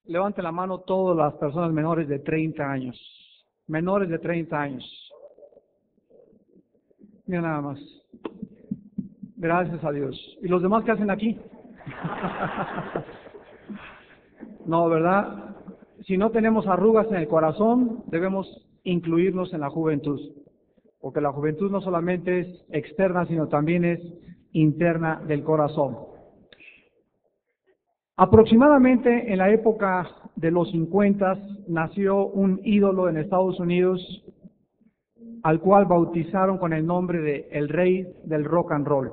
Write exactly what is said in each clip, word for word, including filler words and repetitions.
Levante la mano todas las personas menores de treinta años. Menores de treinta años. Mira nada más. Gracias a Dios. ¿Y los demás qué hacen aquí? No, ¿verdad? Si no tenemos arrugas en el corazón, debemos incluirnos en la juventud. Porque la juventud no solamente es externa, sino también es interna del corazón. Aproximadamente en la época de los cincuenta nació un ídolo en Estados Unidos al cual bautizaron con el nombre de el rey del rock and roll.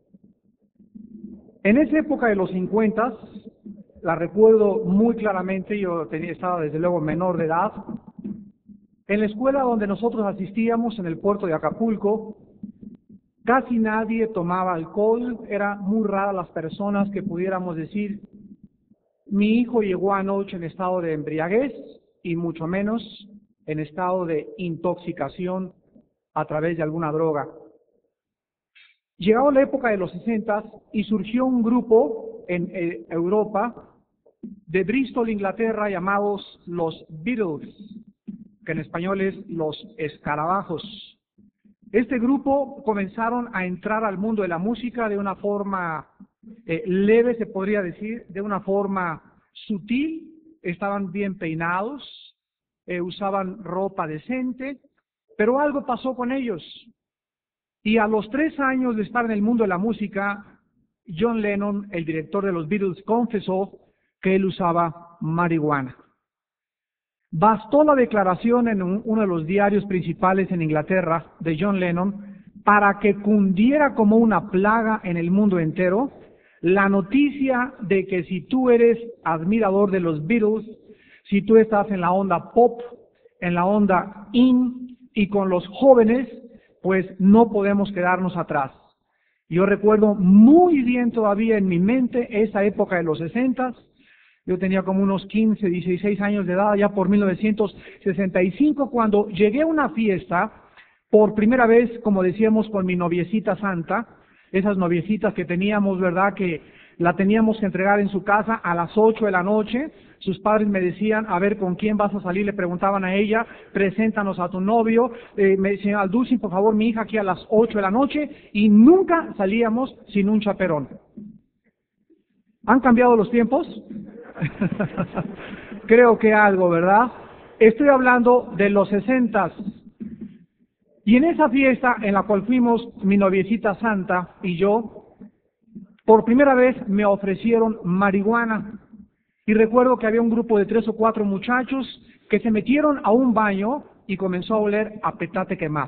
En esa época de los cincuenta, la recuerdo muy claramente, yo tenía, estaba desde luego menor de edad, en la escuela donde nosotros asistíamos en el puerto de Acapulco, casi nadie tomaba alcohol, era muy raras las personas que pudiéramos decir, mi hijo llegó anoche en estado de embriaguez y mucho menos en estado de intoxicación a través de alguna droga. Llegó la época de los sesenta y surgió un grupo en eh, Europa, de Bristol, Inglaterra, llamados los Beatles, que en español es los escarabajos. Este grupo comenzaron a entrar al mundo de la música de una forma eh, leve, se podría decir, de una forma sutil, estaban bien peinados, eh, usaban ropa decente, pero algo pasó con ellos. Y a los tres años de estar en el mundo de la música, John Lennon, el director de los Beatles, confesó que él usaba marihuana. Bastó la declaración en un, uno de los diarios principales en Inglaterra de John Lennon para que cundiera como una plaga en el mundo entero la noticia de que si tú eres admirador de los Beatles, si tú estás en la onda pop, en la onda in y con los jóvenes, pues no podemos quedarnos atrás. Yo recuerdo muy bien todavía en mi mente esa época de los sesentas. Yo tenía como unos quince, dieciséis años de edad, ya por mil novecientos sesenta y cinco, cuando llegué a una fiesta, por primera vez, como decíamos, con mi noviecita santa, esas noviecitas que teníamos, ¿verdad?, que la teníamos que entregar en su casa a las ocho de la noche. Sus padres me decían, a ver, ¿con quién vas a salir? Le preguntaban a ella, preséntanos a tu novio. Eh, me decían, Aldulcin, por favor, mi hija aquí a las ocho de la noche, y nunca salíamos sin un chaperón. ¿Han cambiado los tiempos? Creo que algo, ¿verdad? Estoy hablando de los sesentas. Y en esa fiesta en la cual fuimos mi noviecita santa y yo, por primera vez me ofrecieron marihuana. Y recuerdo que había un grupo de tres o cuatro muchachos que se metieron a un baño y comenzó a oler a petate quemado.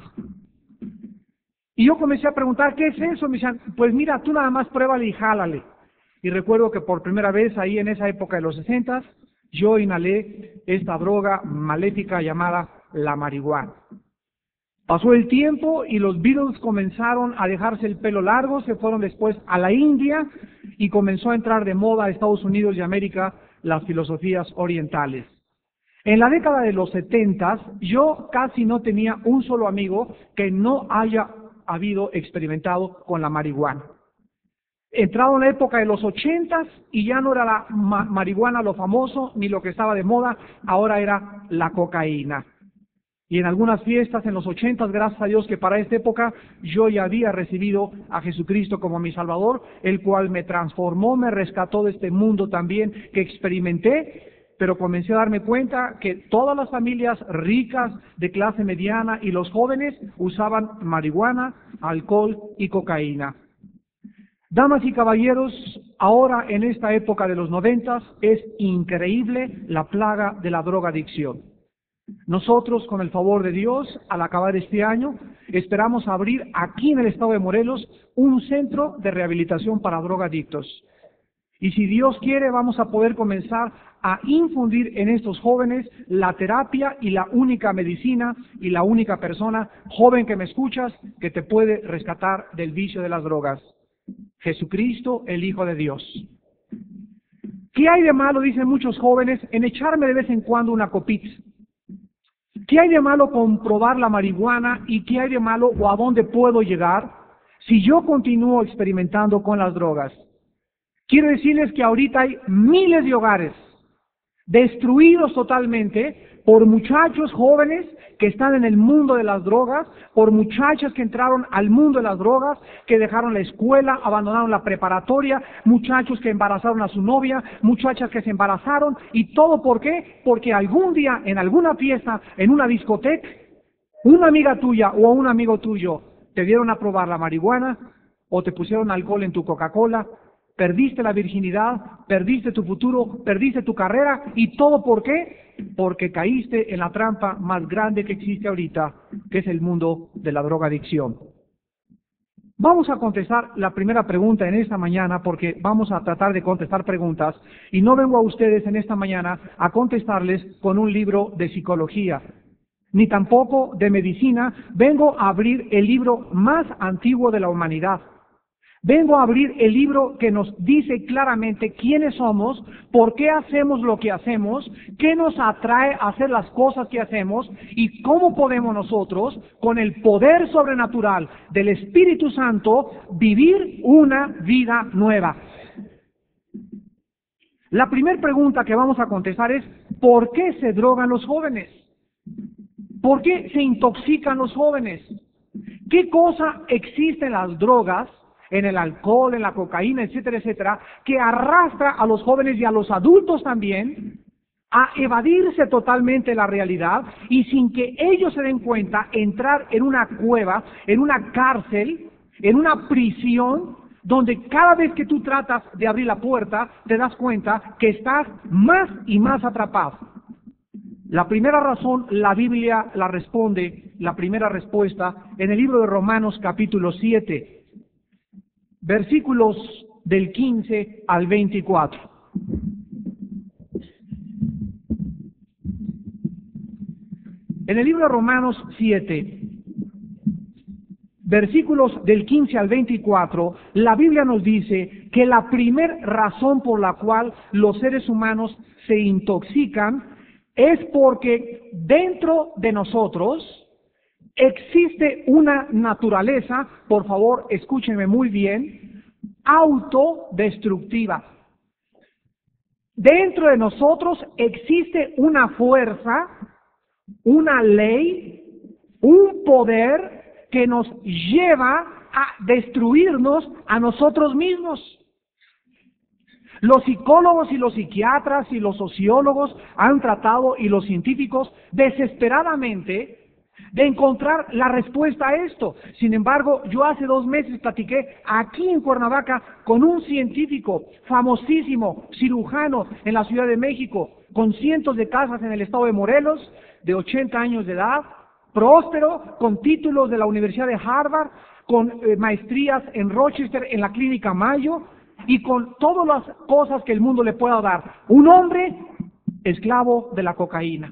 Y yo comencé a preguntar, ¿qué es eso? Me decían, pues mira, tú nada más pruébale y jálale. Y recuerdo que por primera vez ahí en esa época de los sesentas, yo inhalé esta droga maléfica llamada la marihuana. Pasó el tiempo y los Beatles comenzaron a dejarse el pelo largo, se fueron después a la India y comenzó a entrar de moda a Estados Unidos y América las filosofías orientales. En la década de los setentas, yo casi no tenía un solo amigo que no haya habido experimentado con la marihuana. Entrado en la época de los ochentas y ya no era la ma marihuana lo famoso ni lo que estaba de moda, ahora era la cocaína. Y en algunas fiestas en los ochentas, gracias a Dios que para esta época yo ya había recibido a Jesucristo como mi Salvador, el cual me transformó, me rescató de este mundo también que experimenté, pero comencé a darme cuenta que todas las familias ricas de clase mediana y los jóvenes usaban marihuana, alcohol y cocaína. Damas y caballeros, ahora en esta época de los noventas es increíble la plaga de la drogadicción. Nosotros, con el favor de Dios, al acabar este año, esperamos abrir aquí en el estado de Morelos un centro de rehabilitación para drogadictos. Y si Dios quiere, vamos a poder comenzar a infundir en estos jóvenes la terapia y la única medicina y la única persona, joven que me escuchas, que te puede rescatar del vicio de las drogas. Jesucristo, el Hijo de Dios. ¿Qué hay de malo, dicen muchos jóvenes, en echarme de vez en cuando una copita? ¿Qué hay de malo con probar la marihuana y qué hay de malo o a dónde puedo llegar si yo continúo experimentando con las drogas? Quiero decirles que ahorita hay miles de hogares destruidos totalmente por muchachos jóvenes que están en el mundo de las drogas, por muchachas que entraron al mundo de las drogas, que dejaron la escuela, abandonaron la preparatoria, muchachos que embarazaron a su novia, muchachas que se embarazaron, y todo ¿por qué? Porque algún día, en alguna fiesta, en una discoteca, una amiga tuya o un amigo tuyo te dieron a probar la marihuana, o te pusieron alcohol en tu Coca-Cola, perdiste la virginidad, perdiste tu futuro, perdiste tu carrera, y todo ¿por qué? Porque caíste en la trampa más grande que existe ahorita, que es el mundo de la drogadicción. Vamos a contestar la primera pregunta en esta mañana, porque vamos a tratar de contestar preguntas, y no vengo a ustedes en esta mañana a contestarles con un libro de psicología, ni tampoco de medicina. Vengo a abrir el libro más antiguo de la humanidad. Vengo a abrir el libro que nos dice claramente quiénes somos, por qué hacemos lo que hacemos, qué nos atrae a hacer las cosas que hacemos y cómo podemos nosotros, con el poder sobrenatural del Espíritu Santo, vivir una vida nueva. La primera pregunta que vamos a contestar es: ¿por qué se drogan los jóvenes? ¿Por qué se intoxican los jóvenes? ¿Qué cosa existe en las drogas, en el alcohol, en la cocaína, etcétera, etcétera, que arrastra a los jóvenes y a los adultos también a evadirse totalmente de la realidad y, sin que ellos se den cuenta, entrar en una cueva, en una cárcel, en una prisión, donde cada vez que tú tratas de abrir la puerta, te das cuenta que estás más y más atrapado? La primera razón, la Biblia la responde, la primera respuesta, en el libro de Romanos capítulo siete, versículos del quince al veinticuatro. En el libro de Romanos siete, versículos del quince al veinticuatro, la Biblia nos dice que la primera razón por la cual los seres humanos se intoxican es porque dentro de nosotros existe una naturaleza, por favor, escúchenme muy bien, autodestructiva. Dentro de nosotros existe una fuerza, una ley, un poder que nos lleva a destruirnos a nosotros mismos. Los psicólogos y los psiquiatras y los sociólogos han tratado, y los científicos, desesperadamente de encontrar la respuesta a esto. Sin embargo, yo hace dos meses platiqué aquí en Cuernavaca con un científico famosísimo, cirujano en la Ciudad de México, con cientos de casas en el estado de Morelos, de ochenta años de edad, próspero, con títulos de la Universidad de Harvard, con eh, maestrías en Rochester, en la Clínica Mayo, y con todas las cosas que el mundo le pueda dar. Un hombre esclavo de la cocaína.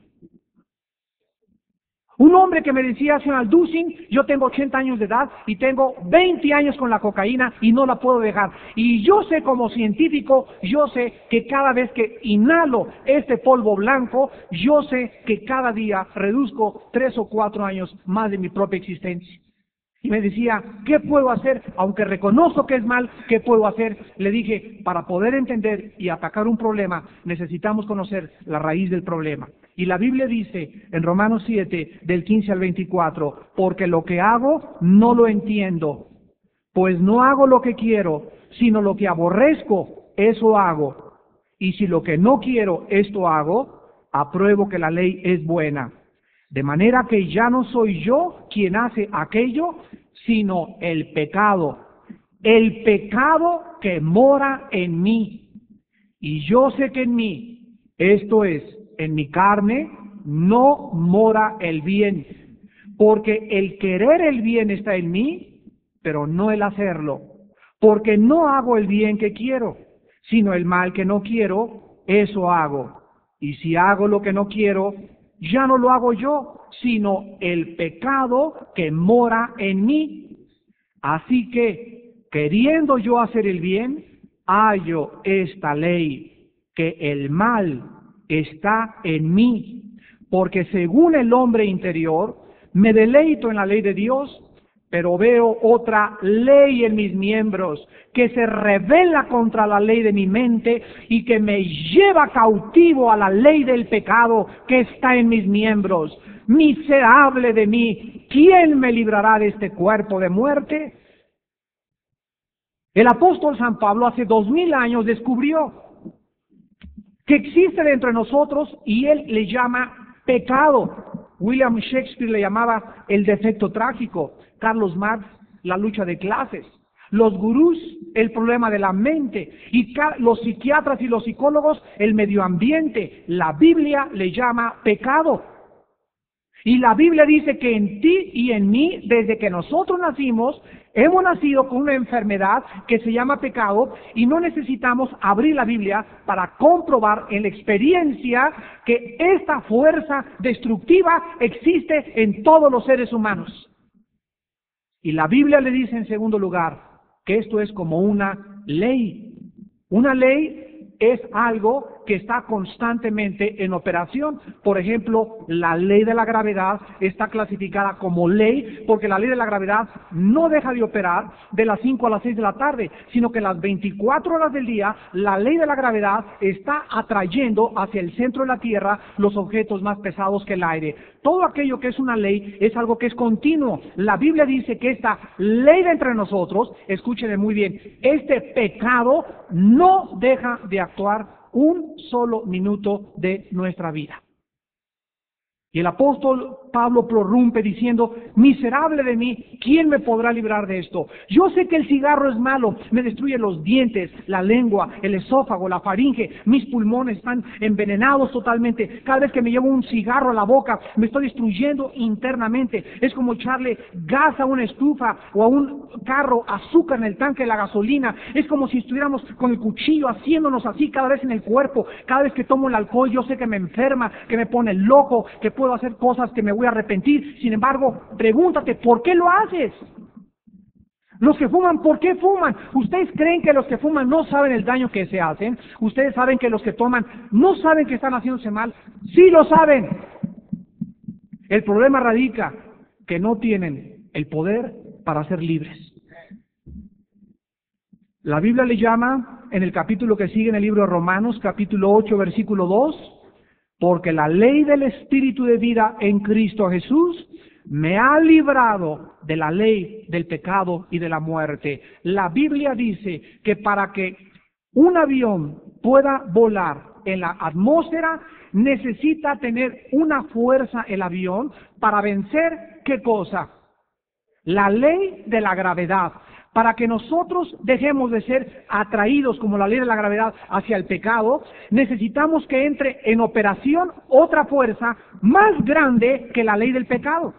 Un hombre que me decía: señor Alducin, yo tengo ochenta años de edad y tengo veinte años con la cocaína y no la puedo dejar. Y yo sé, como científico, yo sé que cada vez que inhalo este polvo blanco, yo sé que cada día reduzco tres o cuatro años más de mi propia existencia. Y me decía: ¿qué puedo hacer? Aunque reconozco que es mal, ¿qué puedo hacer? Le dije: para poder entender y atacar un problema, necesitamos conocer la raíz del problema. Y la Biblia dice en Romanos siete, del quince al veinticuatro, porque lo que hago no lo entiendo, pues no hago lo que quiero, sino lo que aborrezco, eso hago. Y si lo que no quiero, esto hago, apruebo que la ley es buena. De manera que ya no soy yo quien hace aquello, sino el pecado. El pecado que mora en mí. Y yo sé que en mí, esto es, en mi carne, no mora el bien. Porque el querer el bien está en mí, pero no el hacerlo. Porque no hago el bien que quiero, sino el mal que no quiero, eso hago. Y si hago lo que no quiero, ya no lo hago yo, sino el pecado que mora en mí. Así que, queriendo yo hacer el bien, hallo esta ley, que el mal está en mí, porque según el hombre interior, me deleito en la ley de Dios, pero veo otra ley en mis miembros, que se rebela contra la ley de mi mente y que me lleva cautivo a la ley del pecado que está en mis miembros. Miserable de mí, ¿quién me librará de este cuerpo de muerte? El apóstol San Pablo hace dos mil años descubrió que existe dentro de nosotros y él le llama pecado. William Shakespeare le llamaba el defecto trágico. Carlos Marx, la lucha de clases. Los gurús, el problema de la mente. Y los psiquiatras y los psicólogos, el medio ambiente. La Biblia le llama pecado. Y la Biblia dice que en ti y en mí, desde que nosotros nacimos, hemos nacido con una enfermedad que se llama pecado y no necesitamos abrir la Biblia para comprobar en la experiencia que esta fuerza destructiva existe en todos los seres humanos. Y la Biblia le dice en segundo lugar que esto es como una ley. Una ley es algo que está constantemente en operación. Por ejemplo, la ley de la gravedad está clasificada como ley porque la ley de la gravedad no deja de operar de las cinco a las seis de la tarde, sino que las veinticuatro horas del día la ley de la gravedad está atrayendo hacia el centro de la Tierra los objetos más pesados que el aire. Todo aquello que es una ley es algo que es continuo. La Biblia dice que esta ley de entre nosotros, escúchenme muy bien, este pecado no deja de actuar un solo minuto de nuestra vida. Y el apóstol Pablo prorrumpe diciendo, miserable de mí, ¿quién me podrá librar de esto? Yo sé que el cigarro es malo, me destruye los dientes, la lengua, el esófago, la faringe, mis pulmones están envenenados totalmente. Cada vez que me llevo un cigarro a la boca, me estoy destruyendo internamente. Es como echarle gas a una estufa o a un carro, azúcar en el tanque de la gasolina. Es como si estuviéramos con el cuchillo haciéndonos así cada vez en el cuerpo. Cada vez que tomo el alcohol, yo sé que me enferma, que me pone loco, que puedo hacer cosas que me voy a arrepentir. Sin embargo, pregúntate, ¿por qué lo haces? Los que fuman, ¿por qué fuman? ¿Ustedes creen que los que fuman no saben el daño que se hacen? ¿Ustedes saben que los que toman no saben que están haciéndose mal? Sí lo saben. El problema radica que no tienen el poder para ser libres. La Biblia le llama, en el capítulo que sigue en el libro de Romanos, capítulo ocho, versículo dos, porque la ley del Espíritu de vida en Cristo Jesús me ha librado de la ley del pecado y de la muerte. La Biblia dice que para que un avión pueda volar en la atmósfera, necesita tener una fuerza el avión para vencer, ¿qué cosa? La ley de la gravedad. Para que nosotros dejemos de ser atraídos como la ley de la gravedad hacia el pecado, necesitamos que entre en operación otra fuerza más grande que la ley del pecado.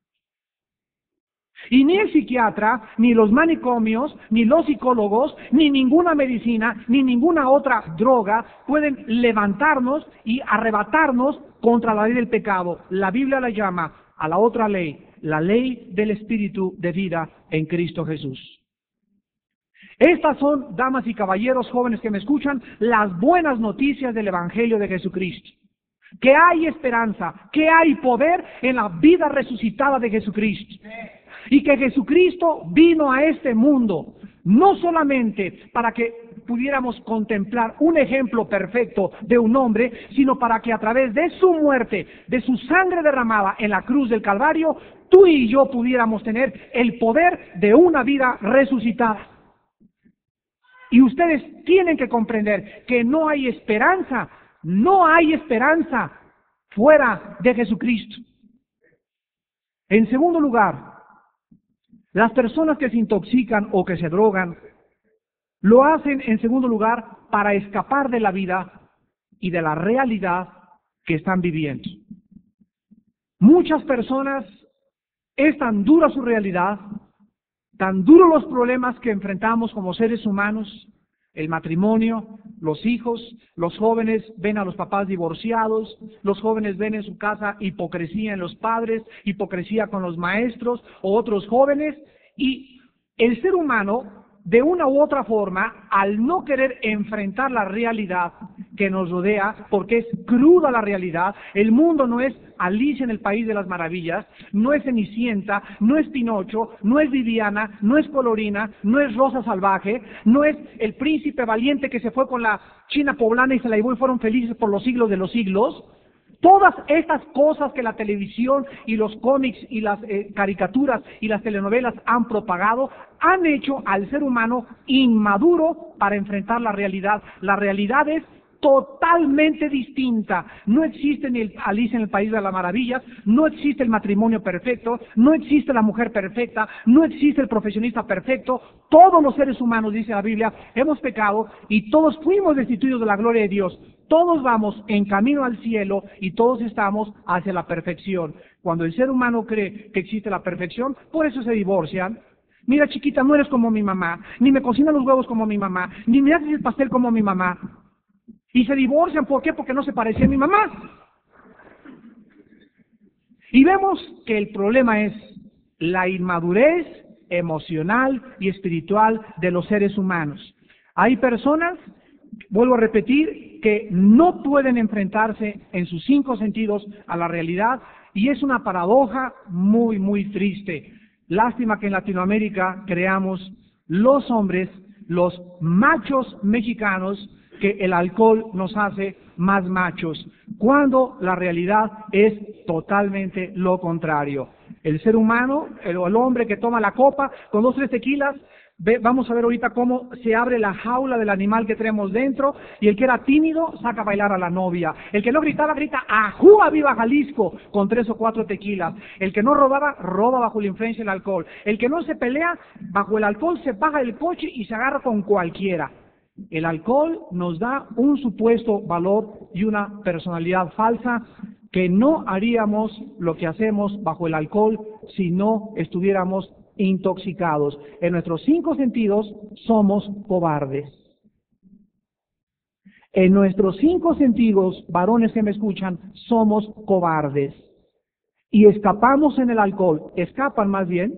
Y ni el psiquiatra, ni los manicomios, ni los psicólogos, ni ninguna medicina, ni ninguna otra droga pueden levantarnos y arrebatarnos contra la ley del pecado. La Biblia la llama a la otra ley, la ley del Espíritu de vida en Cristo Jesús. Estas son, damas y caballeros jóvenes que me escuchan, las buenas noticias del Evangelio de Jesucristo. Que hay esperanza, que hay poder en la vida resucitada de Jesucristo. Y que Jesucristo vino a este mundo, no solamente para que pudiéramos contemplar un ejemplo perfecto de un hombre, sino para que a través de su muerte, de su sangre derramada en la cruz del Calvario, tú y yo pudiéramos tener el poder de una vida resucitada. Y ustedes tienen que comprender que no hay esperanza, no hay esperanza fuera de Jesucristo. En segundo lugar, las personas que se intoxican o que se drogan, lo hacen en segundo lugar para escapar de la vida y de la realidad que están viviendo. Muchas personas, es tan dura su realidad, tan duros los problemas que enfrentamos como seres humanos, el matrimonio, los hijos, los jóvenes ven a los papás divorciados, los jóvenes ven en su casa hipocresía en los padres, hipocresía con los maestros o otros jóvenes, y el ser humano, de una u otra forma, al no querer enfrentar la realidad que nos rodea, porque es cruda la realidad. El mundo no es Alicia en el País de las Maravillas, no es Cenicienta, no es Pinocho, no es Viviana, no es Colorina, no es Rosa Salvaje, no es el príncipe valiente que se fue con la china poblana y se la llevó y fueron felices por los siglos de los siglos. Todas estas cosas que la televisión y los cómics y las eh, caricaturas y las telenovelas han propagado, han hecho al ser humano inmaduro para enfrentar la realidad. La realidad es totalmente distinta. No existe ni el Alicia en el País de las Maravillas, no existe el matrimonio perfecto, no existe la mujer perfecta, no existe el profesionista perfecto. Todos los seres humanos, dice la Biblia, hemos pecado y todos fuimos destituidos de la gloria de Dios. Todos vamos en camino al cielo y todos estamos hacia la perfección. Cuando el ser humano cree que existe la perfección, por eso se divorcian. Mira, chiquita, no eres como mi mamá, ni me cocina los huevos como mi mamá, ni me haces el pastel como mi mamá. Y se divorcian, ¿por qué? Porque no se parecía a mi mamá. Y vemos que el problema es la inmadurez emocional y espiritual de los seres humanos. Hay personas, vuelvo a repetir, que no pueden enfrentarse en sus cinco sentidos a la realidad, y es una paradoja muy, muy triste. Lástima que en Latinoamérica creamos los hombres, los machos mexicanos, que el alcohol nos hace más machos, cuando la realidad es totalmente lo contrario. El ser humano, el, el hombre que toma la copa con dos, tres tequilas, ve, vamos a ver ahorita cómo se abre la jaula del animal que tenemos dentro, y el que era tímido saca a bailar a la novia. El que no gritaba, grita ¡Ajúa, viva Jalisco! Con tres o cuatro tequilas. El que no robaba, roba bajo la influencia del alcohol. El que no se pelea, bajo el alcohol se baja del coche y se agarra con cualquiera. El alcohol nos da un supuesto valor y una personalidad falsa, que no haríamos lo que hacemos bajo el alcohol si no estuviéramos intoxicados. En nuestros cinco sentidos somos cobardes. En nuestros cinco sentidos, varones que me escuchan, somos cobardes. Y escapamos en el alcohol, escapan más bien,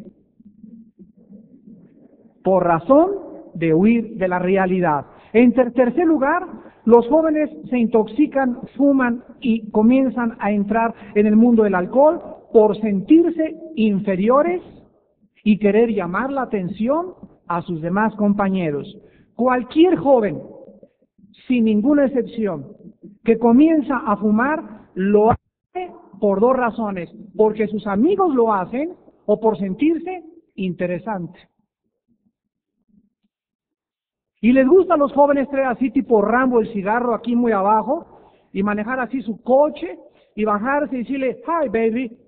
por razón de huir de la realidad. En ter tercer lugar, los jóvenes se intoxican, fuman y comienzan a entrar en el mundo del alcohol por sentirse inferiores y querer llamar la atención a sus demás compañeros. Cualquier joven, sin ninguna excepción, que comienza a fumar, lo hace por dos razones: porque sus amigos lo hacen o por sentirse interesante. Y les gusta a los jóvenes traer así tipo Rambo el cigarro aquí muy abajo y manejar así su coche y bajarse y decirle, hi baby.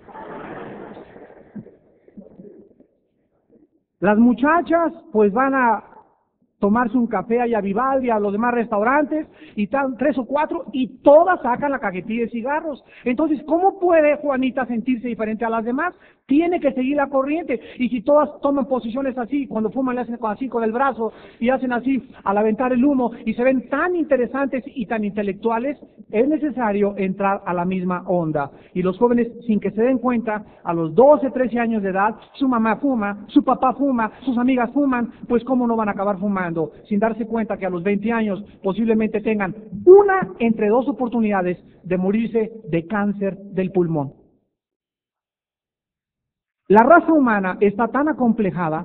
Las muchachas pues van a tomarse un café allá a Vivaldi, a los demás restaurantes, y están tres o cuatro, y todas sacan la cajetilla de cigarros. Entonces, ¿cómo puede Juanita sentirse diferente a las demás? Tiene que seguir la corriente. Y si todas toman posiciones así, cuando fuman le hacen así con el brazo, y hacen así al aventar el humo, y se ven tan interesantes y tan intelectuales, es necesario entrar a la misma onda. Y los jóvenes, sin que se den cuenta, a los doce, trece años de edad, su mamá fuma, su papá fuma, sus amigas fuman, pues ¿cómo no van a acabar fumando? Sin darse cuenta que a los veinte años posiblemente tengan una entre dos oportunidades de morirse de cáncer del pulmón. La raza humana está tan acomplejada,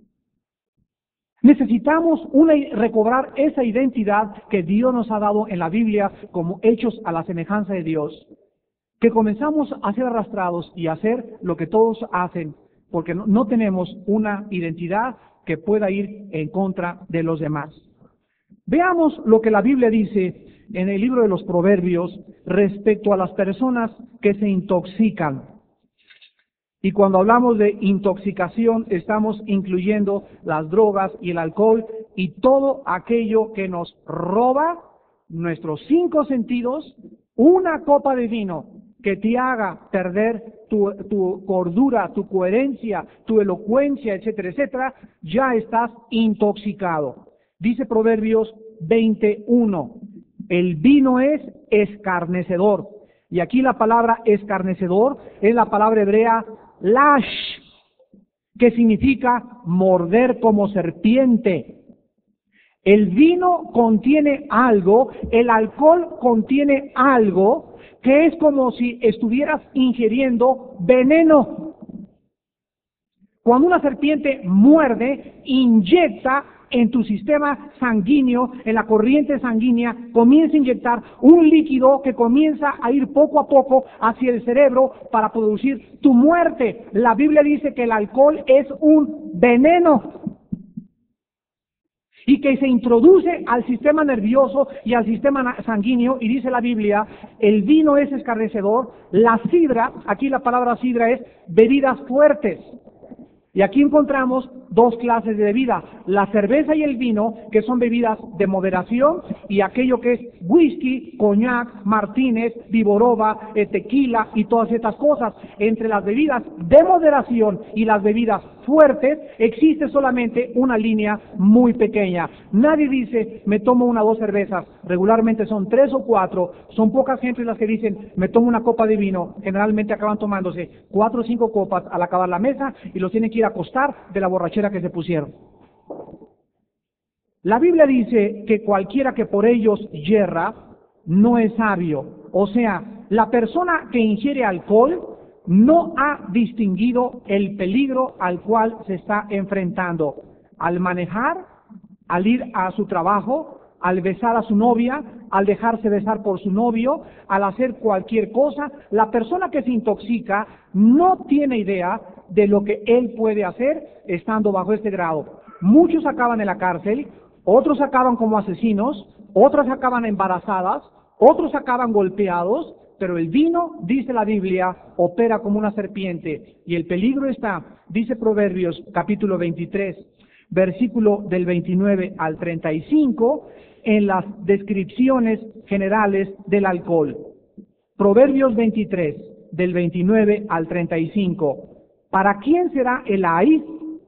necesitamos una, recobrar esa identidad que Dios nos ha dado en la Biblia como hechos a la semejanza de Dios, que comenzamos a ser arrastrados y a hacer lo que todos hacen, porque no, no tenemos una identidad que pueda ir en contra de los demás. Veamos lo que la Biblia dice en el libro de los Proverbios respecto a las personas que se intoxican. Y cuando hablamos de intoxicación, estamos incluyendo las drogas y el alcohol y todo aquello que nos roba nuestros cinco sentidos. Una copa de vino que te haga perder tu, tu cordura, tu coherencia, tu elocuencia, etcétera, etcétera, ya estás intoxicado. Dice Proverbios veintiuno, el vino es escarnecedor. Y aquí la palabra escarnecedor es la palabra hebrea lash, que significa morder como serpiente. El vino contiene algo, el alcohol contiene algo que es como si estuvieras ingiriendo veneno. Cuando una serpiente muerde, inyecta en tu sistema sanguíneo, en la corriente sanguínea, comienza a inyectar un líquido que comienza a ir poco a poco hacia el cerebro para producir tu muerte. La Biblia dice que el alcohol es un veneno y que se introduce al sistema nervioso y al sistema sanguíneo, y dice la Biblia, el vino es escarnecedor, la sidra, aquí la palabra sidra es bebidas fuertes. Y aquí encontramos dos clases de bebidas, la cerveza y el vino, que son bebidas de moderación, y aquello que es whisky, coñac, martínez, viboroba, eh, tequila y todas estas cosas. Entre las bebidas de moderación y las bebidas fuertes existe solamente una línea muy pequeña. Nadie dice, me tomo una o dos cervezas, regularmente son tres o cuatro, son pocas gente las que dicen, me tomo una copa de vino, generalmente acaban tomándose cuatro o cinco copas al acabar la mesa y los tienen que ir a acostar de la borrachera que se pusieron. La Biblia dice que cualquiera que por ellos yerra no es sabio. O sea, la persona que ingiere alcohol no ha distinguido el peligro al cual se está enfrentando. Al manejar, al ir a su trabajo, al besar a su novia, al dejarse besar por su novio, al hacer cualquier cosa, la persona que se intoxica no tiene idea de lo que él puede hacer estando bajo este grado. Muchos acaban en la cárcel, otros acaban como asesinos, otras acaban embarazadas, otros acaban golpeados, pero el vino, dice la Biblia, opera como una serpiente, y el peligro está, dice Proverbios capítulo veintitrés, versículo del veintinueve al treinta y cinco, en las descripciones generales del alcohol. Proverbios veintitrés, del veintinueve al treinta y cinco. ¿Para quién será el ay?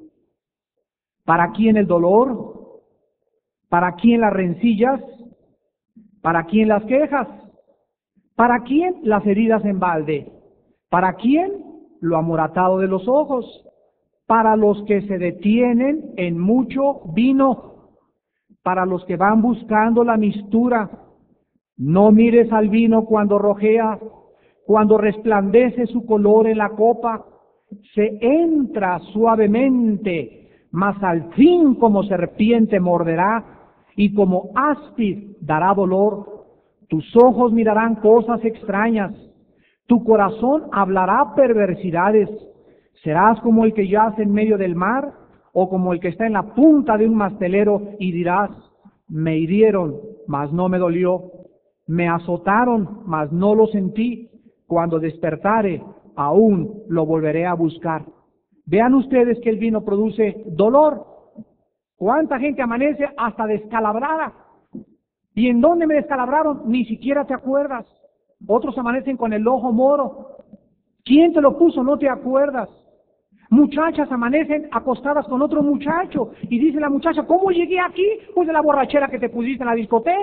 ¿Para quién el dolor? ¿Para quién las rencillas? ¿Para quién las quejas? ¿Para quién las heridas en balde? ¿Para quién lo amoratado de los ojos? Para los que se detienen en mucho vino, para los que van buscando la mistura. No mires al vino cuando rojea, cuando resplandece su color en la copa, se entra suavemente, mas al fin como serpiente morderá, y como áspid dará dolor. Tus ojos mirarán cosas extrañas, tu corazón hablará perversidades. Serás como el que yace en medio del mar, o como el que está en la punta de un mastelero, y dirás, me hirieron, mas no me dolió, me azotaron, mas no lo sentí. Cuando despertare, aún lo volveré a buscar. Vean ustedes que el vino produce dolor. ¿Cuánta gente amanece hasta descalabrada? ¿Y en dónde me descalabraron? Ni siquiera te acuerdas. Otros amanecen con el ojo moro. ¿Quién te lo puso? No te acuerdas. Muchachas amanecen acostadas con otro muchacho y dice la muchacha, ¿cómo llegué aquí? Pues de la borrachera que te pusiste en la discoteca.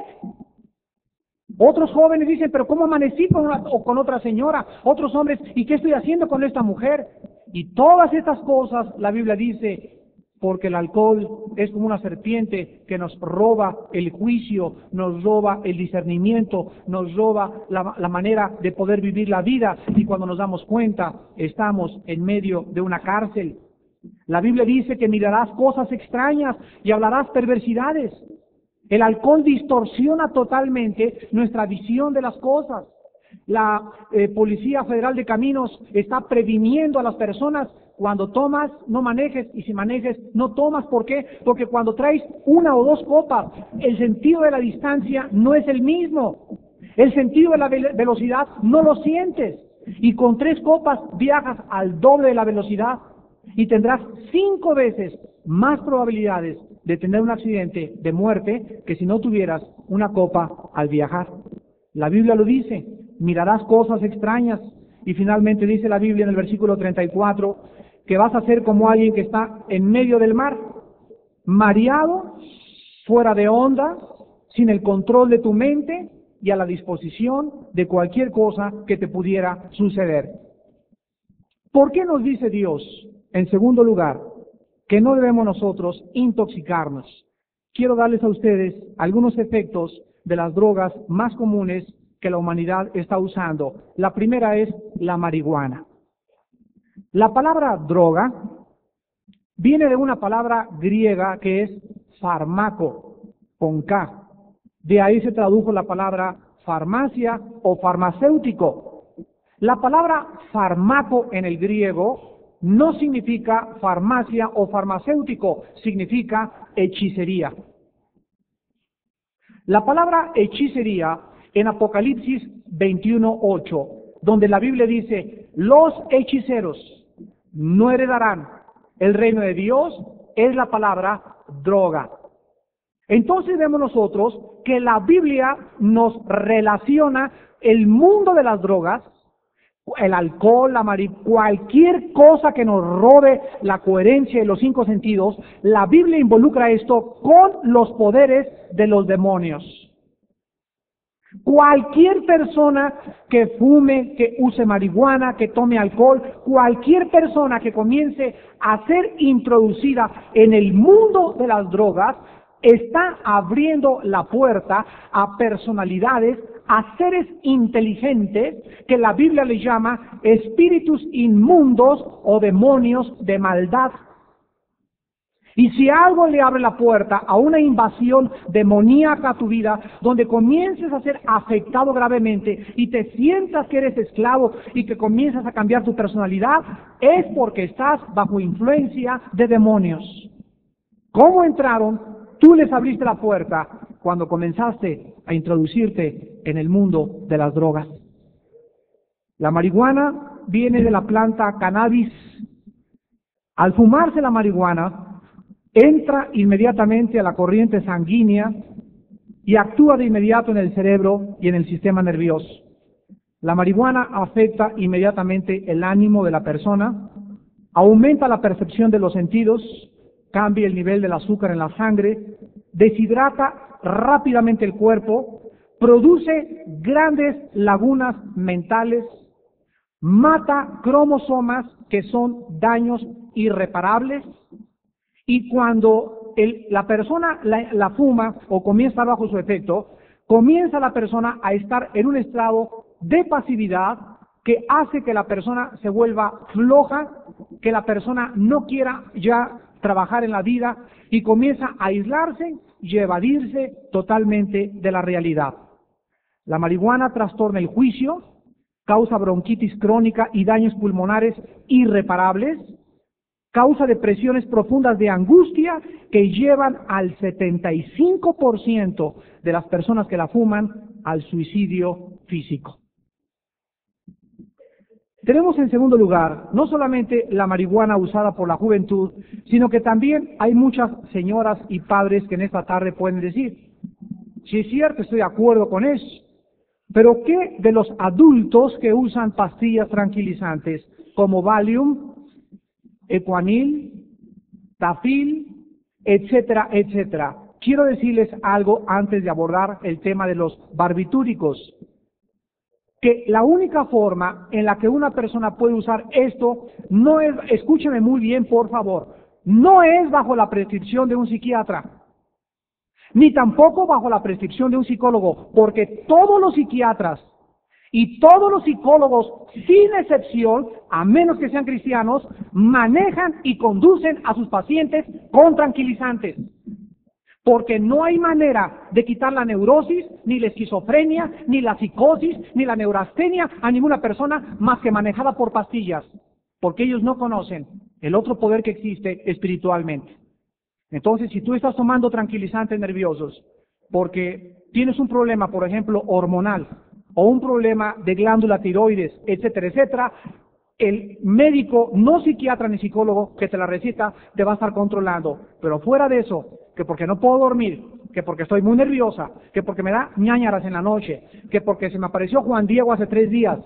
Otros jóvenes dicen, pero ¿cómo amanecí con una, o con otra señora? Otros hombres, ¿y qué estoy haciendo con esta mujer? Y todas estas cosas, la Biblia dice, porque el alcohol es como una serpiente que nos roba el juicio, nos roba el discernimiento, nos roba la, la manera de poder vivir la vida, y cuando nos damos cuenta, estamos en medio de una cárcel. La Biblia dice que mirarás cosas extrañas y hablarás perversidades. El alcohol distorsiona totalmente nuestra visión de las cosas. La eh, Policía Federal de Caminos está previniendo a las personas: cuando tomas, no manejes, y si manejes, no tomas. ¿Por qué? Porque cuando traes una o dos copas, el sentido de la distancia no es el mismo. El sentido de la ve- velocidad no lo sientes. Y con tres copas viajas al doble de la velocidad y tendrás cinco veces más probabilidades de tener un accidente de muerte que si no tuvieras una copa al viajar. La Biblia lo dice, mirarás cosas extrañas. Y finalmente dice la Biblia en el versículo treinta y cuatro que vas a ser como alguien que está en medio del mar, mareado, fuera de onda, sin el control de tu mente y a la disposición de cualquier cosa que te pudiera suceder. ¿Por qué nos dice Dios, en segundo lugar, que no debemos nosotros intoxicarnos? quiero darles a ustedes algunos efectos de las drogas más comunes que la humanidad está usando. La primera es la marihuana. La palabra droga viene de una palabra griega que es fármaco, con K. De ahí se tradujo la palabra farmacia o farmacéutico. La palabra fármaco en el griego no significa farmacia o farmacéutico, significa hechicería. La palabra hechicería en Apocalipsis veintiuno ocho, donde la Biblia dice, los hechiceros no heredarán el reino de Dios, es la palabra droga. Entonces vemos nosotros que la Biblia nos relaciona el mundo de las drogas, el alcohol, la marihuana, cualquier cosa que nos robe la coherencia de los cinco sentidos, la Biblia involucra esto con los poderes de los demonios. Cualquier persona que fume, que use marihuana, que tome alcohol, cualquier persona que comience a ser introducida en el mundo de las drogas, está abriendo la puerta a personalidades, a seres inteligentes que la Biblia le llama espíritus inmundos o demonios de maldad. Y si algo le abre la puerta a una invasión demoníaca a tu vida, donde comiences a ser afectado gravemente y te sientas que eres esclavo y que comienzas a cambiar tu personalidad, es porque estás bajo influencia de demonios. ¿Cómo entraron? Tú les abriste la puerta cuando comenzaste a introducirte en el mundo de las drogas. La marihuana viene de la planta cannabis. Al fumarse la marihuana, entra inmediatamente a la corriente sanguínea y actúa de inmediato en el cerebro y en el sistema nervioso. La marihuana afecta inmediatamente el ánimo de la persona, aumenta la percepción de los sentidos, cambia el nivel del azúcar en la sangre, deshidrata rápidamente el cuerpo, produce grandes lagunas mentales, mata cromosomas que son daños irreparables, y cuando el, la persona la, la fuma o comienza a estar bajo su efecto, comienza la persona a estar en un estado de pasividad que hace que la persona se vuelva floja, que la persona no quiera ya trabajar en la vida y comienza a aislarse y evadirse totalmente de la realidad. La marihuana trastorna el juicio, causa bronquitis crónica y daños pulmonares irreparables, causa depresiones profundas de angustia que llevan al setenta y cinco por ciento de las personas que la fuman al suicidio físico. Tenemos en segundo lugar, no solamente la marihuana usada por la juventud, sino que también hay muchas señoras y padres que en esta tarde pueden decir, sí es cierto, estoy de acuerdo con eso, pero ¿qué de los adultos que usan pastillas tranquilizantes como Valium, Equanil, Tafil, etcétera, etcétera? Quiero decirles algo antes de abordar el tema de los barbitúricos. Que la única forma en la que una persona puede usar esto no es, escúcheme muy bien por favor, no es bajo la prescripción de un psiquiatra, ni tampoco bajo la prescripción de un psicólogo, porque todos los psiquiatras y todos los psicólogos, sin excepción, a menos que sean cristianos, manejan y conducen a sus pacientes con tranquilizantes. Porque no hay manera de quitar la neurosis, ni la esquizofrenia, ni la psicosis, ni la neurastenia a ninguna persona más que manejada por pastillas, porque ellos no conocen el otro poder que existe espiritualmente. Entonces, si tú estás tomando tranquilizantes nerviosos porque tienes un problema, por ejemplo, hormonal, o un problema de glándula tiroides, etcétera, etcétera, el médico, no psiquiatra ni psicólogo que te la receta, te va a estar controlando. Pero fuera de eso, que porque no puedo dormir, que porque estoy muy nerviosa, que porque me da ñáñaras en la noche, que porque se me apareció Juan Diego hace tres días.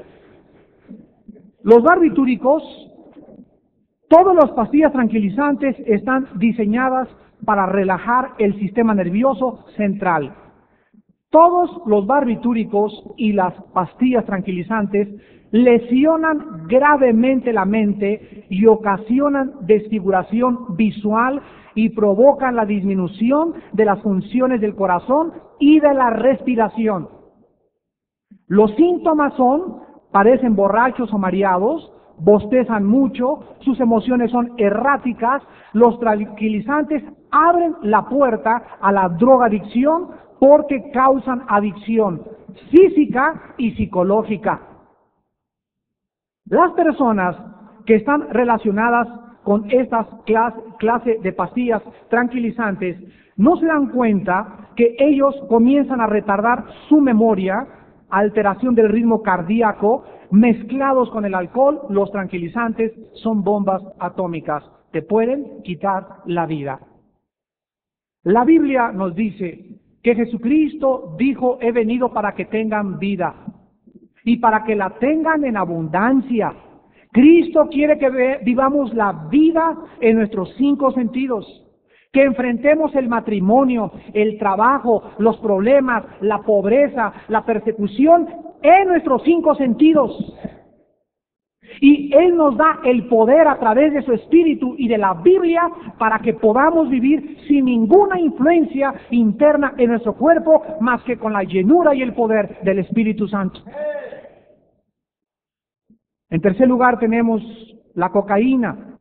Los barbitúricos, todas las pastillas tranquilizantes están diseñadas para relajar el sistema nervioso central. Todos los barbitúricos y las pastillas tranquilizantes lesionan gravemente la mente y ocasionan desfiguración visual y provocan la disminución de las funciones del corazón y de la respiración. Los síntomas son: parecen borrachos o mareados, bostezan mucho, sus emociones son erráticas. Los tranquilizantes abren la puerta a la drogadicción porque causan adicción física y psicológica. Las personas que están relacionadas con estas clases clase de pastillas tranquilizantes no se dan cuenta que ellos comienzan a retardar su memoria, alteración del ritmo cardíaco. Mezclados con el alcohol, los tranquilizantes son bombas atómicas, te pueden quitar la vida. La Biblia nos dice que Jesucristo dijo: he venido para que tengan vida y para que la tengan en abundancia. Cristo quiere que ve, vivamos la vida en nuestros cinco sentidos, que enfrentemos el matrimonio, el trabajo, los problemas, la pobreza, la persecución en nuestros cinco sentidos. Y Él nos da el poder a través de su Espíritu y de la Biblia para que podamos vivir sin ninguna influencia interna en nuestro cuerpo, más que con la llenura y el poder del Espíritu Santo. En tercer lugar tenemos la cocaína.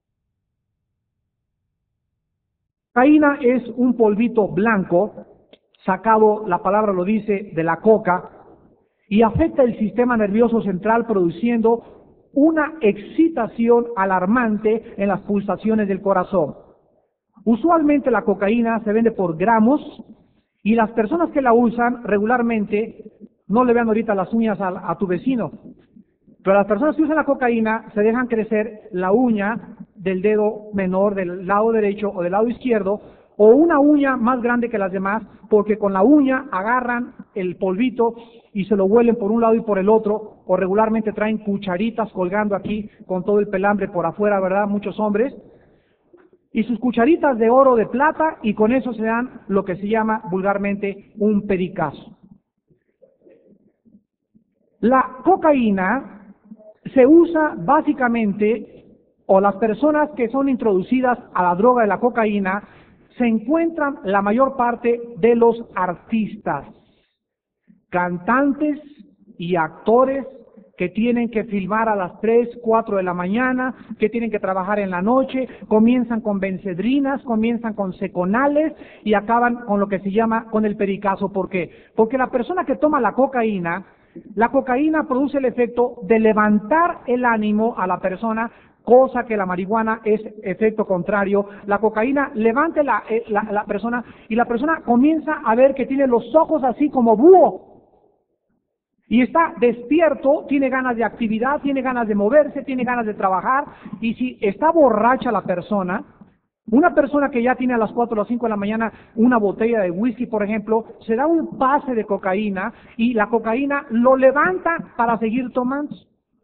Cocaína es un polvito blanco, sacado, la palabra lo dice, de la coca, y afecta el sistema nervioso central produciendo una excitación alarmante en las pulsaciones del corazón. Usualmente la cocaína se vende por gramos y las personas que la usan regularmente, no le vean ahorita las uñas a, a tu vecino, pero las personas que usan la cocaína se dejan crecer la uña del dedo menor del lado derecho o del lado izquierdo, o una uña más grande que las demás, porque con la uña agarran el polvito y se lo huelen por un lado y por el otro, o regularmente traen cucharitas colgando aquí con todo el pelambre por afuera, ¿verdad? Muchos hombres, y sus cucharitas de oro, de plata, y con eso se dan lo que se llama vulgarmente un pericazo. La cocaína se usa básicamente, o las personas que son introducidas a la droga de la cocaína, se encuentran la mayor parte de los artistas, cantantes y actores que tienen que filmar a las tres, cuatro de la mañana, que tienen que trabajar en la noche, comienzan con bencedrinas, comienzan con seconales y acaban con lo que se llama con el pericazo. ¿Por qué? Porque la persona que toma la cocaína, la cocaína produce el efecto de levantar el ánimo a la persona, cosa que la marihuana es efecto contrario. La cocaína levanta la, la, la persona y la persona comienza a ver que tiene los ojos así como búho. Y está despierto, tiene ganas de actividad, tiene ganas de moverse, tiene ganas de trabajar. Y si está borracha la persona, una persona que ya tiene a las cuatro o las cinco de la mañana una botella de whisky, por ejemplo, se da un pase de cocaína y la cocaína lo levanta para seguir tomando.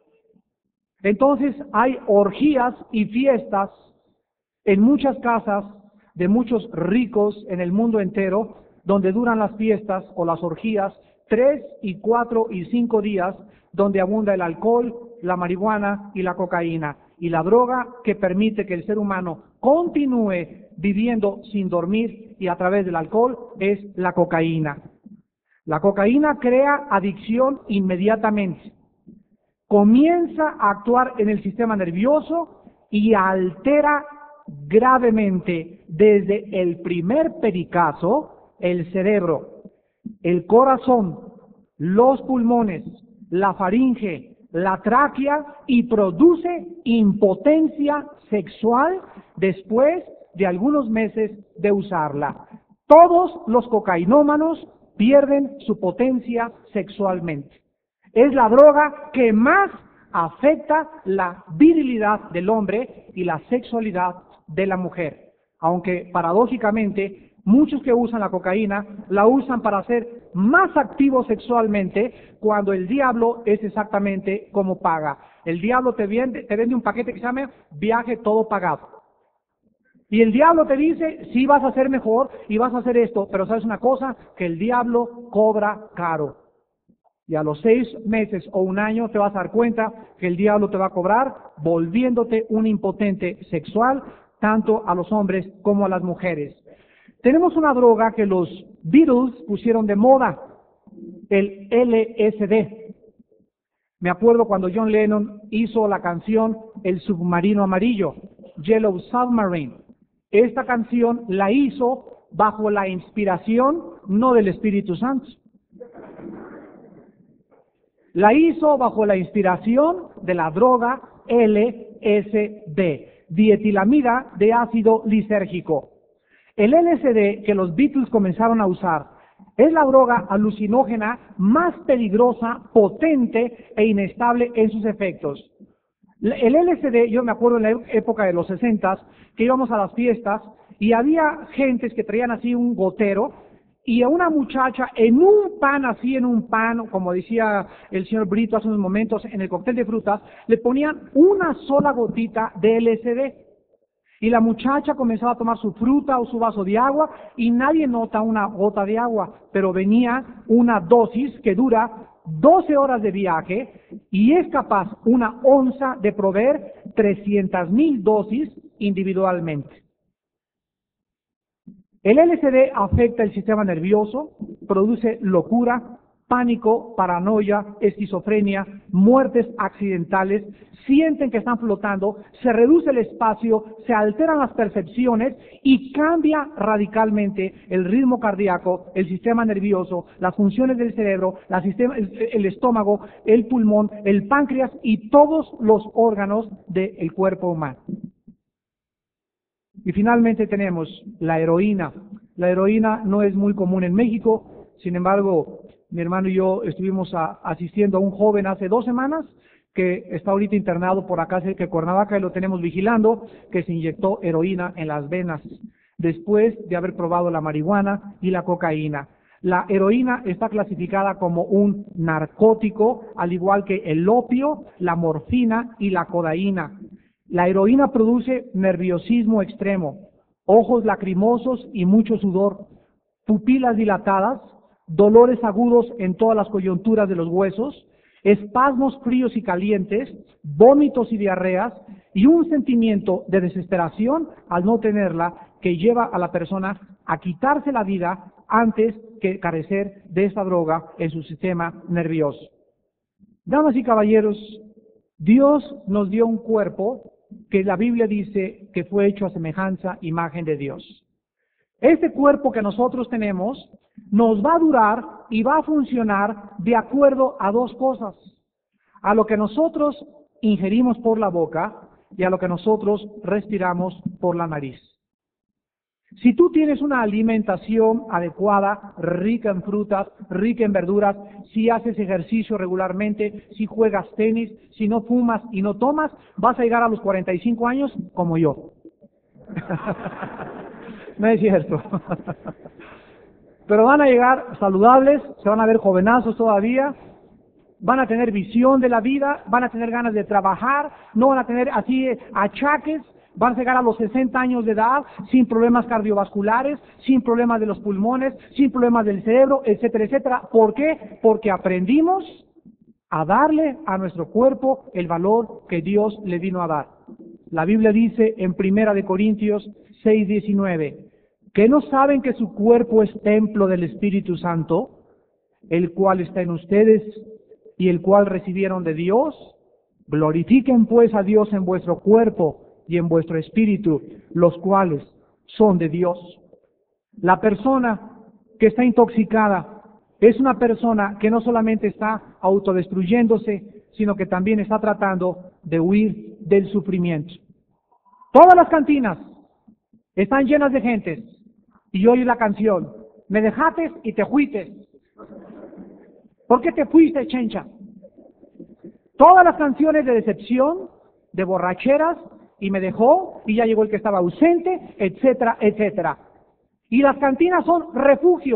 Entonces hay orgías y fiestas en muchas casas de muchos ricos en el mundo entero, donde duran las fiestas o las orgías tres y cuatro y cinco días, donde abunda el alcohol, la marihuana y la cocaína, y la droga que permite que el ser humano continúe viviendo sin dormir y a través del alcohol es la cocaína. La cocaína crea adicción inmediatamente. Comienza a actuar en el sistema nervioso y altera gravemente desde el primer pericazo el cerebro, el corazón, los pulmones, la faringe, la tráquea, y produce impotencia sexual después de algunos meses de usarla. Todos los cocainómanos pierden su potencia sexualmente. Es la droga que más afecta la virilidad del hombre y la sexualidad de la mujer. Aunque paradójicamente, muchos que usan la cocaína la usan para ser más activos sexualmente, cuando el diablo es exactamente como paga. El diablo te vende, te vende un paquete que se llama viaje todo pagado. Y el diablo te dice, sí vas a ser mejor y vas a hacer esto, pero ¿sabes una cosa? Que el diablo cobra caro. Y a los seis meses o un año te vas a dar cuenta que el diablo te va a cobrar volviéndote un impotente sexual, tanto a los hombres como a las mujeres. Tenemos una droga que los Beatles pusieron de moda, el L S D. Me acuerdo cuando John Lennon hizo la canción El submarino amarillo, Yellow Submarine. Esta canción la hizo bajo la inspiración no del Espíritu Santo. La hizo bajo la inspiración de la droga L S D, dietilamida de ácido lisérgico. El L S D que los Beatles comenzaron a usar es la droga alucinógena más peligrosa, potente e inestable en sus efectos. El L S D, yo me acuerdo en la época de los sesentas, que íbamos a las fiestas y había gentes que traían así un gotero y a una muchacha en un pan, así en un pan, como decía el señor Brito hace unos momentos, en el cóctel de frutas, le ponían una sola gotita de L S D. Y la muchacha comenzaba a tomar su fruta o su vaso de agua y nadie nota una gota de agua, pero venía una dosis que dura doce horas de viaje y es capaz una onza de proveer trescientas mil dosis individualmente. El L S D afecta el sistema nervioso, produce locura, pánico, paranoia, esquizofrenia, muertes accidentales, sienten que están flotando, se reduce el espacio, se alteran las percepciones y cambia radicalmente el ritmo cardíaco, el sistema nervioso, las funciones del cerebro, la sistema, el, el estómago, el pulmón, el páncreas y todos los órganos del cuerpo humano. Y finalmente tenemos la heroína. La heroína no es muy común en México, sin embargo, mi hermano y yo estuvimos a, asistiendo a un joven hace dos semanas que está ahorita internado por acá cerca de Cuernavaca y lo tenemos vigilando, que se inyectó heroína en las venas después de haber probado la marihuana y la cocaína. La heroína está clasificada como un narcótico, al igual que el opio, la morfina y la codeína. La heroína produce nerviosismo extremo, ojos lacrimosos y mucho sudor, pupilas dilatadas, dolores agudos en todas las coyunturas de los huesos, espasmos fríos y calientes, vómitos y diarreas, y un sentimiento de desesperación al no tenerla que lleva a la persona a quitarse la vida antes que carecer de esta droga en su sistema nervioso. Damas y caballeros, Dios nos dio un cuerpo que la Biblia dice que fue hecho a semejanza, imagen de Dios. Este cuerpo que nosotros tenemos nos va a durar y va a funcionar de acuerdo a dos cosas: a lo que nosotros ingerimos por la boca y a lo que nosotros respiramos por la nariz. Si tú tienes una alimentación adecuada, rica en frutas, rica en verduras, si haces ejercicio regularmente, si juegas tenis, si no fumas y no tomas, vas a llegar a los cuarenta y cinco años como yo. No es cierto. Pero van a llegar saludables, se van a ver jovenazos todavía, van a tener visión de la vida, van a tener ganas de trabajar, no van a tener así achaques, van a llegar a los sesenta años de edad sin problemas cardiovasculares, sin problemas de los pulmones, sin problemas del cerebro, etcétera, etcétera. ¿Por qué? Porque aprendimos a darle a nuestro cuerpo el valor que Dios le vino a dar. La Biblia dice en Primera de Corintios seis diecinueve, ¿que no saben que su cuerpo es templo del Espíritu Santo, el cual está en ustedes y el cual recibieron de Dios? Glorifiquen pues a Dios en vuestro cuerpo y en vuestro espíritu, los cuales son de Dios. La persona que está intoxicada es una persona que no solamente está autodestruyéndose, sino que también está tratando de huir del sufrimiento. Todas las cantinas están llenas de gentes y oye la canción, me dejaste y te fuiste. ¿Por qué te fuiste, chencha? Todas las canciones de decepción, de borracheras, y me dejó, y ya llegó el que estaba ausente, etcétera, etcétera. Y las cantinas son refugios,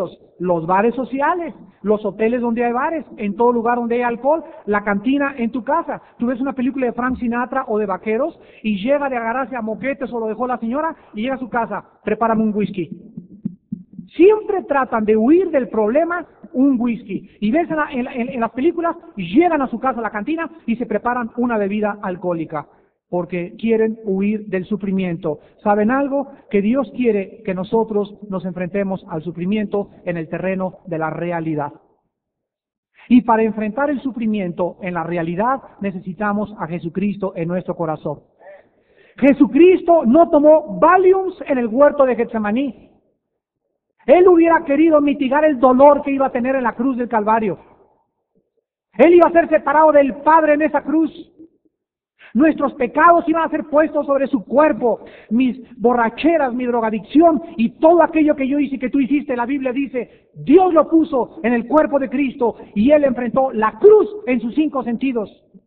los bares sociales, los hoteles donde hay bares, en todo lugar donde hay alcohol, la cantina en tu casa. Tú ves una película de Frank Sinatra o de vaqueros y llega de agarrarse a moquetes o lo dejó la señora y llega a su casa, prepárame un whisky. Siempre tratan de huir del problema un whisky. Y ves en, la, en, en, en las películas, llegan a su casa, a la cantina, y se preparan una bebida alcohólica, porque quieren huir del sufrimiento. ¿Saben algo? Que Dios quiere que nosotros nos enfrentemos al sufrimiento en el terreno de la realidad. Y para enfrentar el sufrimiento en la realidad, necesitamos a Jesucristo en nuestro corazón. Jesucristo no tomó Valiums en el huerto de Getsemaní. Él hubiera querido mitigar el dolor que iba a tener en la cruz del Calvario. Él iba a ser separado del Padre en esa cruz. Nuestros pecados iban a ser puestos sobre su cuerpo. Mis borracheras, mi drogadicción y todo aquello que yo hice y que tú hiciste, la Biblia dice, Dios lo puso en el cuerpo de Cristo y Él enfrentó la cruz en sus cinco sentidos.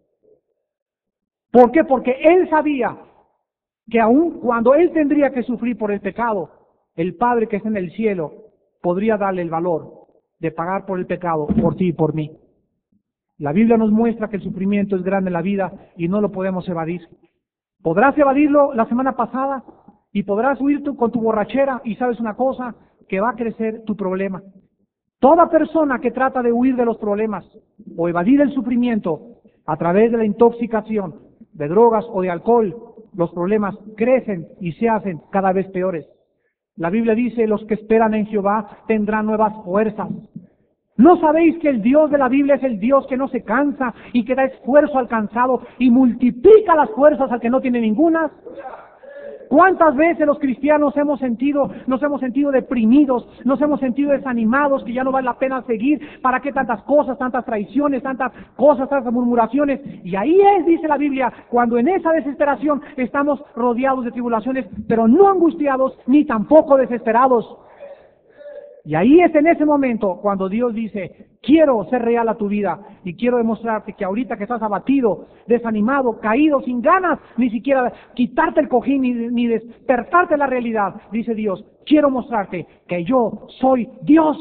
¿Por qué? Porque Él sabía que aun cuando Él tendría que sufrir por el pecado, el Padre que está en el cielo podría darle el valor de pagar por el pecado, por ti y por mí. La Biblia nos muestra que el sufrimiento es grande en la vida y no lo podemos evadir. Podrás evadirlo la semana pasada y podrás huir tú con tu borrachera y sabes una cosa, que va a crecer tu problema. Toda persona que trata de huir de los problemas o evadir el sufrimiento a través de la intoxicación, de drogas o de alcohol, los problemas crecen y se hacen cada vez peores. La Biblia dice, los que esperan en Jehová tendrán nuevas fuerzas. ¿No sabéis que el Dios de la Biblia es el Dios que no se cansa y que da esfuerzo al cansado y multiplica las fuerzas al que no tiene ninguna? ¿Cuántas veces los cristianos hemos sentido, nos hemos sentido deprimidos, nos hemos sentido desanimados, que ya no vale la pena seguir? ¿Para qué tantas cosas, tantas traiciones, tantas cosas, tantas murmuraciones? Y ahí es, dice la Biblia, cuando en esa desesperación estamos rodeados de tribulaciones, pero no angustiados ni tampoco desesperados. Y ahí es en ese momento cuando Dios dice, quiero ser real a tu vida y quiero demostrarte que ahorita que estás abatido, desanimado, caído, sin ganas, ni siquiera quitarte el cojín ni, ni despertarte la realidad, dice Dios, quiero mostrarte que yo soy Dios.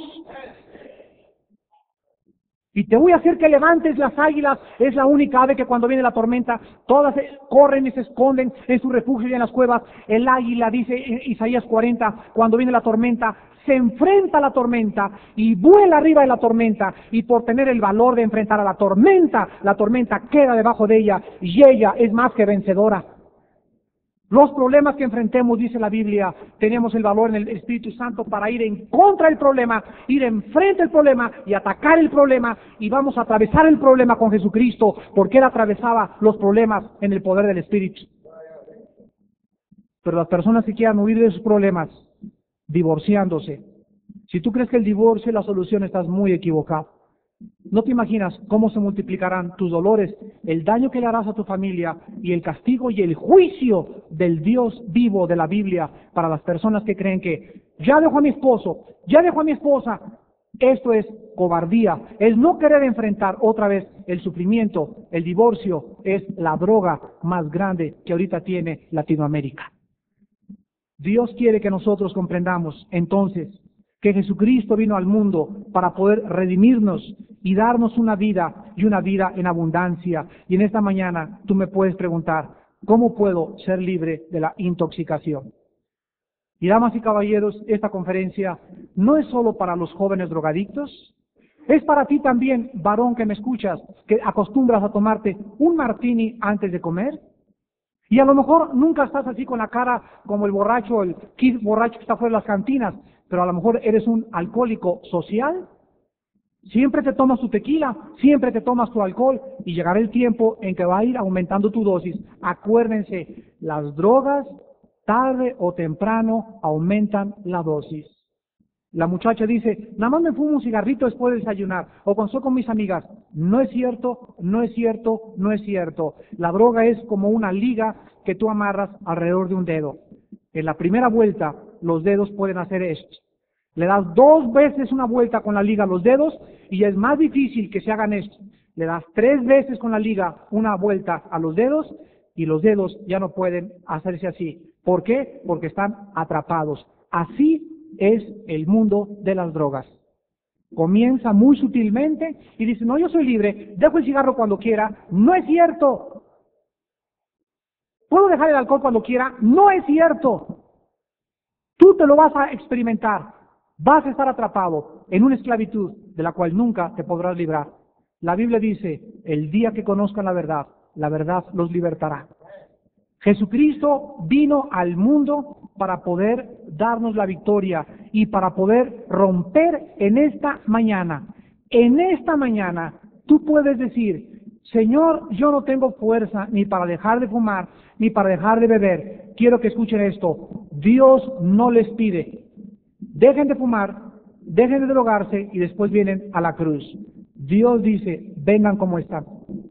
Y te voy a hacer que levantes las águilas. Es la única ave que cuando viene la tormenta, todas corren y se esconden en su refugio y en las cuevas. El águila, dice en Isaías cuarenta, cuando viene la tormenta, se enfrenta a la tormenta y vuela arriba de la tormenta. Y por tener el valor de enfrentar a la tormenta, la tormenta queda debajo de ella y ella es más que vencedora. Los problemas que enfrentemos, dice la Biblia, tenemos el valor en el Espíritu Santo para ir en contra del problema, ir enfrente del problema y atacar el problema, y vamos a atravesar el problema con Jesucristo, porque Él atravesaba los problemas en el poder del Espíritu. Pero las personas que quieran huir de sus problemas, divorciándose, si tú crees que el divorcio es la solución, estás muy equivocado. No te imaginas cómo se multiplicarán tus dolores, el daño que le harás a tu familia y el castigo y el juicio del Dios vivo de la Biblia para las personas que creen que ya dejo a mi esposo, ya dejo a mi esposa. Esto es cobardía, es no querer enfrentar otra vez el sufrimiento. El divorcio es la droga más grande que ahorita tiene Latinoamérica. Dios quiere que nosotros comprendamos entonces que Jesucristo vino al mundo para poder redimirnos y darnos una vida y una vida en abundancia. Y en esta mañana tú me puedes preguntar, ¿cómo puedo ser libre de la intoxicación? Y damas y caballeros, esta conferencia no es solo para los jóvenes drogadictos, es para ti también, varón que me escuchas, que acostumbras a tomarte un martini antes de comer. Y a lo mejor nunca estás así con la cara como el borracho, el kid borracho que está fuera de las cantinas, pero a lo mejor eres un alcohólico social. Siempre te tomas tu tequila, siempre te tomas tu alcohol y llegará el tiempo en que va a ir aumentando tu dosis. Acuérdense, las drogas tarde o temprano aumentan la dosis. La muchacha dice, nada más me fumo un cigarrito después de desayunar, o cuando estoy con mis amigas. No es cierto, no es cierto, no es cierto. La droga es como una liga que tú amarras alrededor de un dedo. En la primera vuelta, los dedos pueden hacer esto. Le das dos veces una vuelta con la liga a los dedos y es más difícil que se hagan esto. Le das tres veces con la liga una vuelta a los dedos y los dedos ya no pueden hacerse así. ¿Por qué? Porque están atrapados. Así es el mundo de las drogas. Comienza muy sutilmente y dice, no, yo soy libre, dejo el cigarro cuando quiera. No es cierto. ¿Puedo dejar el alcohol cuando quiera? No es cierto. Tú te lo vas a experimentar. Vas a estar atrapado en una esclavitud de la cual nunca te podrás librar. La Biblia dice, el día que conozcan la verdad, la verdad los libertará. Jesucristo vino al mundo para poder darnos la victoria y para poder romper en esta mañana. En esta mañana tú puedes decir, Señor, yo no tengo fuerza ni para dejar de fumar, ni para dejar de beber. Quiero que escuchen esto. Dios no les pide, dejen de fumar, dejen de drogarse y después vienen a la cruz. Dios dice, vengan como están.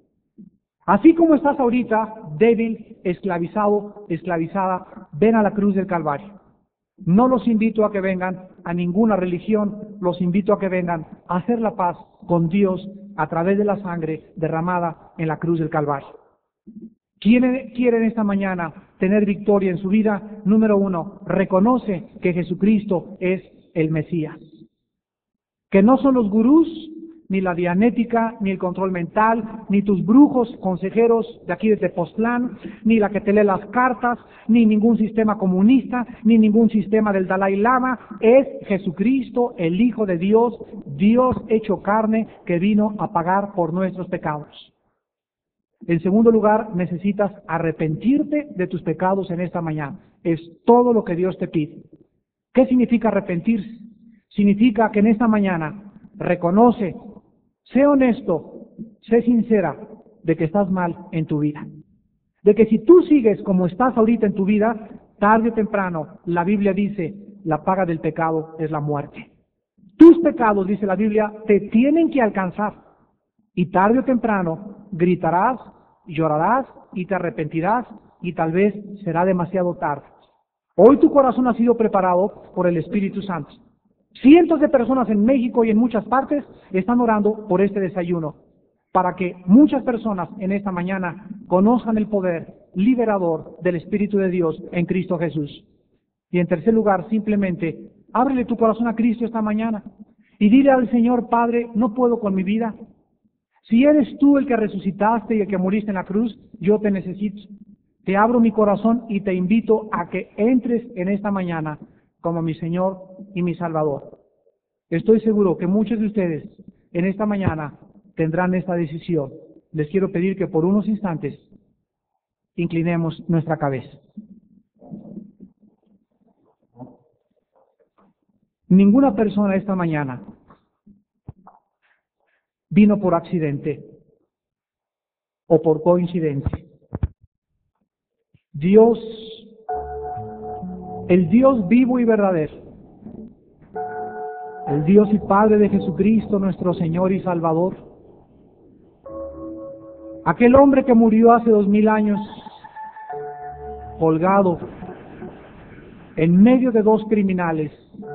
Así como estás ahorita, débil, esclavizado, esclavizada, ven a la cruz del Calvario. No los invito a que vengan a ninguna religión, los invito a que vengan a hacer la paz con Dios a través de la sangre derramada en la cruz del Calvario. ¿Quién quiere esta mañana tener victoria en su vida? Número uno, reconoce que Jesucristo es el Mesías. Que no son los gurús, ni la dianética, ni el control mental, ni tus brujos consejeros de aquí de Tepoztlán, ni la que te lee las cartas, ni ningún sistema comunista, ni ningún sistema del Dalai Lama. Es Jesucristo, el Hijo de Dios, Dios hecho carne, que vino a pagar por nuestros pecados. En segundo lugar, necesitas arrepentirte de tus pecados en esta mañana. Es todo lo que Dios te pide. ¿Qué significa arrepentirse? Significa que en esta mañana reconoce, sé honesto, sé sincera de que estás mal en tu vida. De que si tú sigues como estás ahorita en tu vida, tarde o temprano, la Biblia dice, la paga del pecado es la muerte. Tus pecados, dice la Biblia, te tienen que alcanzar. Y tarde o temprano gritarás, llorarás y te arrepentirás y tal vez será demasiado tarde. Hoy tu corazón ha sido preparado por el Espíritu Santo. Cientos de personas en México y en muchas partes están orando por este desayuno, para que muchas personas en esta mañana conozcan el poder liberador del Espíritu de Dios en Cristo Jesús. Y en tercer lugar, simplemente, ábrele tu corazón a Cristo esta mañana y dile al Señor, Padre, no puedo con mi vida. Si eres tú el que resucitaste y el que moriste en la cruz, yo te necesito. Te abro mi corazón y te invito a que entres en esta mañana como mi Señor y mi Salvador. Estoy seguro que muchos de ustedes en esta mañana tendrán esta decisión. Les quiero pedir que por unos instantes inclinemos nuestra cabeza. Ninguna persona esta mañana vino por accidente o por coincidencia. Dios, el Dios vivo y verdadero, el Dios y Padre de Jesucristo, nuestro Señor y Salvador, aquel hombre que murió hace dos mil años, colgado en medio de dos criminales,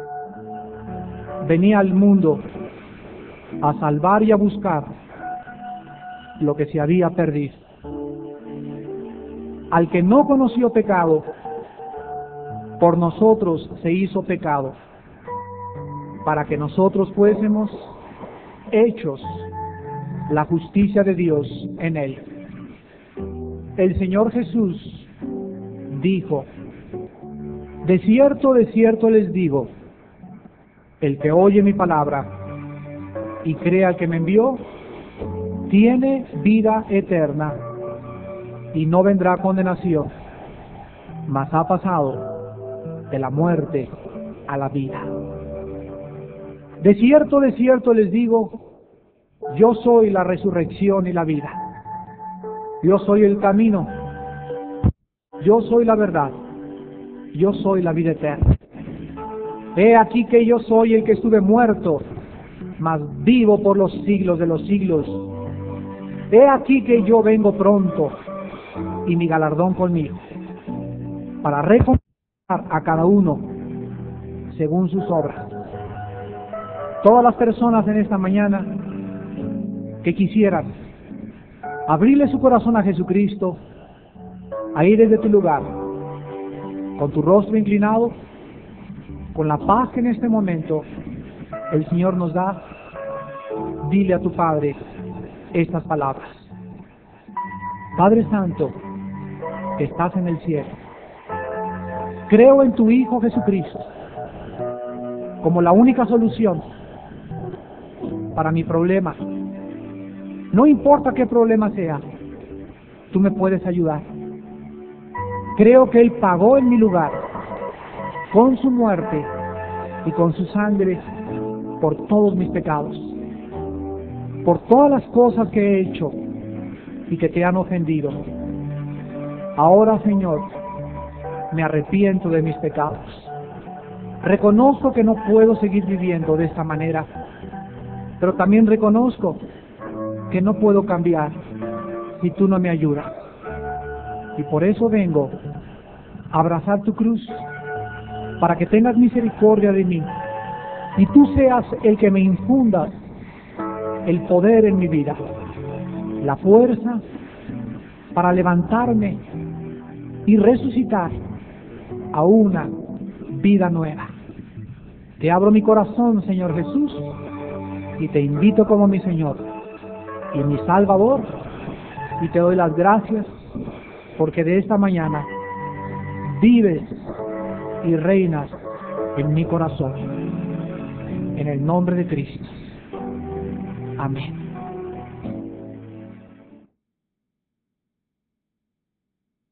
venía al mundo a salvar y a buscar lo que se había perdido. Al que no conoció pecado, por nosotros se hizo pecado, para que nosotros fuésemos hechos la justicia de Dios en él. El Señor Jesús dijo, de cierto, de cierto les digo, el que oye mi palabra y crea al que me envió, tiene vida eterna y no vendrá condenación, mas ha pasado de la muerte a la vida. De cierto, de cierto les digo, yo soy la resurrección y la vida. Yo soy el camino, yo soy la verdad, yo soy la vida eterna. He aquí que yo soy el que estuve muerto, mas vivo por los siglos de los siglos. He aquí que yo vengo pronto, y mi galardón conmigo, para recompensar a cada uno según sus obras. Todas las personas en esta mañana que quisieran abrirle su corazón a Jesucristo, ahí desde tu lugar, con tu rostro inclinado, con la paz que en este momento el Señor nos da, dile a tu Padre estas palabras. Padre Santo, que estás en el cielo, creo en tu Hijo Jesucristo como la única solución para mi problema. No importa qué problema sea, tú me puedes ayudar. Creo que Él pagó en mi lugar, con su muerte y con su sangre, por todos mis pecados, por todas las cosas que he hecho y que te han ofendido. Ahora, Señor, me arrepiento de mis pecados. Reconozco que no puedo seguir viviendo de esta manera, pero también reconozco que no puedo cambiar si tú no me ayudas. Y por eso vengo a abrazar tu cruz, para que tengas misericordia de mí y tú seas el que me infundas el poder en mi vida, la fuerza para levantarme y resucitar a una vida nueva. Te abro mi corazón, Señor Jesús, y te invito como mi Señor y mi Salvador, y te doy las gracias porque de esta mañana vives y reinas en mi corazón. En el nombre de Cristo. Amén.